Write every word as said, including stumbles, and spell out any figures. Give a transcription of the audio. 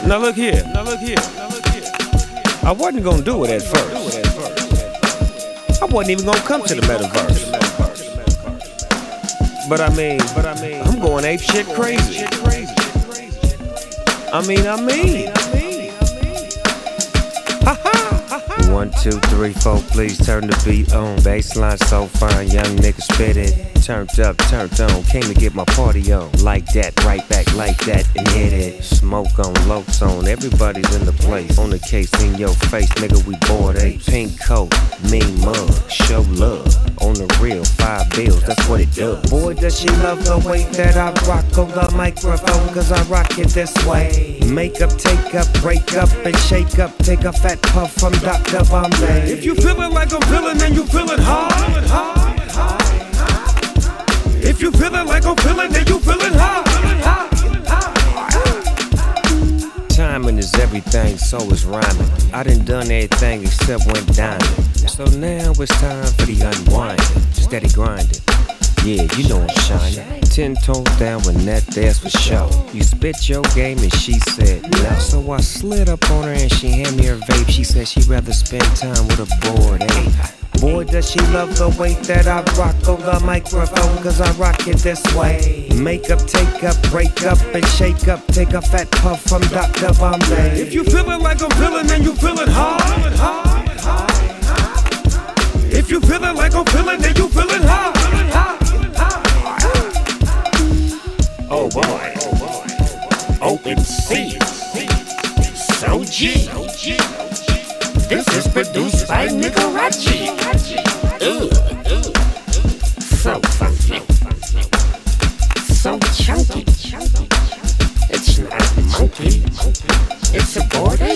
Now look here, now look here, now look here. I wasn't gonna do it at first. I wasn't even gonna come to the metaverse. But I mean, but I mean, I'm going ape shit crazy. I mean, I mean. Ha ha. One, two, three, four, please turn the beat on. Bassline so fine, young nigga spit it. Turned up, turned on, came to get my party on. Like that, right back like that and hit it. Smoke on, locs on, everybody's in the place. On the case in your face, nigga, we bored apes. Pink coat, mean mug, show love. On the real, five bills, that's what it does. Boy, does she love the way that I rock on the microphone, cause I rock it this way. Make up, take up, break up, and shake up. Take a fat puff from Doctor Bombay. If you feeling like I'm feeling, then you feeling hard. If you feeling like I'm feeling, then you feeling hard. Timing is everything, so is rhyming. I done done everything except went diamond. So now it's time for the unwinding. Steady grinding. Yeah, you know I'm shining. Ten toes down when that there's for show. You spit your game and she said no. So I slid up on her and she handed me her vape. She said she'd rather spend time with a bored ape. Boy, does she love the way that I rock on the microphone, cause I rock it this way. Make up, take up, break up, and shake up. Take a fat puff from Doctor Bombay. If you feeling like I'm feeling, then you feeling hard. If you feeling like I'm feeling, then you feeling hard. Oh boy, open seas, so G. This is produced by Nicarachi. Ooh, so funky, so chunky. It's not a monkey, it's a bored ape.